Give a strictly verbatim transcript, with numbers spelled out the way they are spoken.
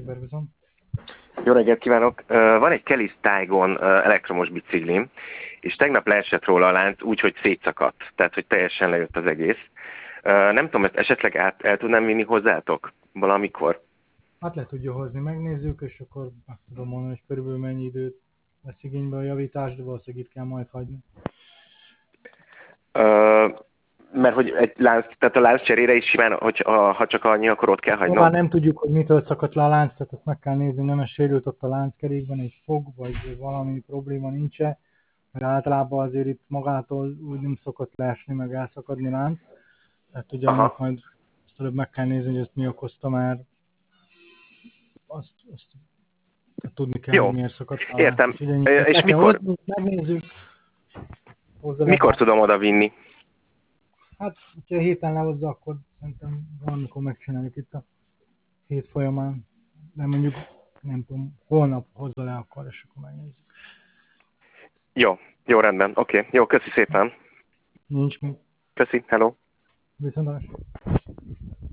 tessék, Bergozom. Jó reggelt kívánok! Van egy Kelly Stygon elektromos biciklim, és tegnap leesett róla a lánc úgy, hogy szétszakadt, tehát hogy teljesen lejött az egész. Nem tudom, ezt esetleg át, el tudnám vinni hozzátok valamikor? Hát le tudja hozni, megnézzük, és akkor meg tudom mondani, hogy körülbelül mennyi időt vesz igénybe a javítás, de valószínűleg itt kell majd hagyni. Uh, mert hogy egy lánc, tehát a lánc cserére is simán, hogy ha, ha csak annyi, akkor ott kell hagynom? Már nem tudjuk, hogy mitől szakadt le a lánc, tehát ezt meg kell nézni, nem sérült ott a lánckerékben egy fog, vagy valami probléma nincs-e, mert általában azért itt magától úgy nem szokott leesni, meg elszakadni lánc. Tehát ugye annak majd ezt előbb meg kell nézni, hogy ezt mi okozta, mert azt, azt tehát tudni kell, jó, hogy miért szakadt le a értem. lánc. Ugye, És mikor, hozni, megnézzük. mikor tudom oda vinni? Hát, ha héten lehozza, akkor szerintem valamikor megcsináljuk itt a hét folyamán. De mondjuk, nem tudom, holnap hozza le akkor, és akkor megnézzük. Jó, jó, rendben, oké. Okay. Jó, köszi szépen. Nincs mit. Köszi, hello. Viszontlátásra.